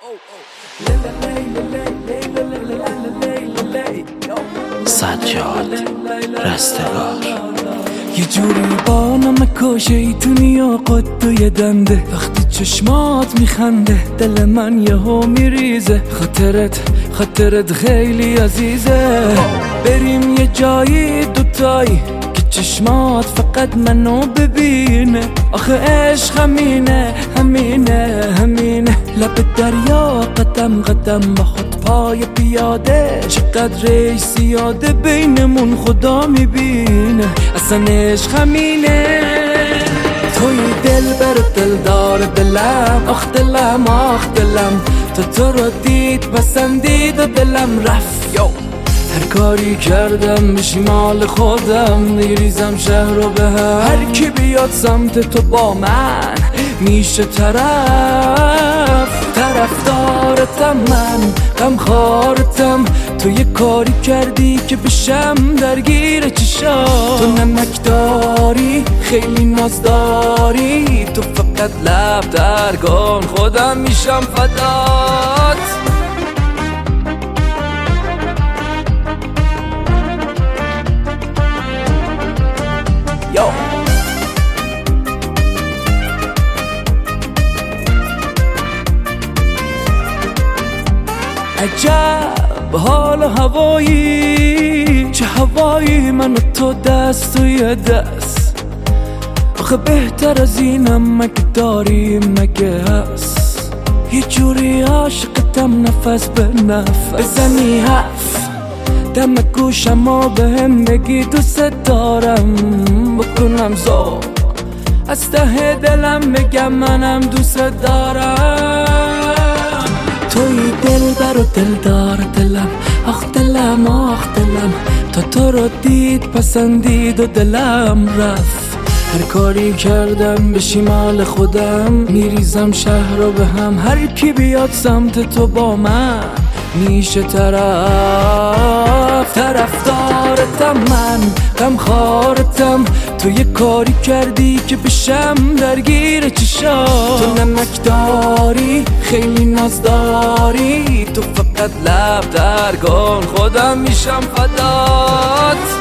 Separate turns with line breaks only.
سجاد رستگار.
یه جوری با نمک شیطونی و قد و دنده، وقتی چشمات میخنده دل من یهو میریزه. خاطرت خیلی عزیزه. بریم یه جایی دوتایی که چشمات فقط منو ببینه. آخه عشق همینه لب دریا قدم با خود پای پیاده. چقدر زیاده بینمون خدا میبینه. اصلا عشق همینه. توی دل بر دلدار دلم، آخ دلم تو رو دید پسندید و دلم رفت. هر کاری کردم بشی مال خودم، میریزم شهر رو به هم. هر کی بیاد سمت تو با من میشه طرفدارتم، من غمخوارتم. تو یه کاری کردی که بشم درگیر چشام. تو نمک داری خیلی ناز داری، تو فقط لب در کن خودم میشم فدات. عجب حال هوایی، چه هوایی من و تو دست توی دست. آخه بهتر از اینم مگه داریم مگه هست؟ یه جوری عاشقتم نفس به نفس. بزنی حرف دم گوشم و بهم بگی دوست دارم، بکنم ذوق از ته دلم بگم منم دوست دارم. توی دل بر و دلدار دلم، آخ دلم تو رو دید پسندید و دلم رفت. هر کاری کردم بشی مال خودم، میریزم شهر رو به هم. هر کی بیاد سمت تو با من میشه طرفدارتم، من غمخوارتم. تو یه کاری کردی که بشم درگیر چشام. تو نمک داری خیلی ناز داری، تو فقط لب در کن خودم میشم فدات.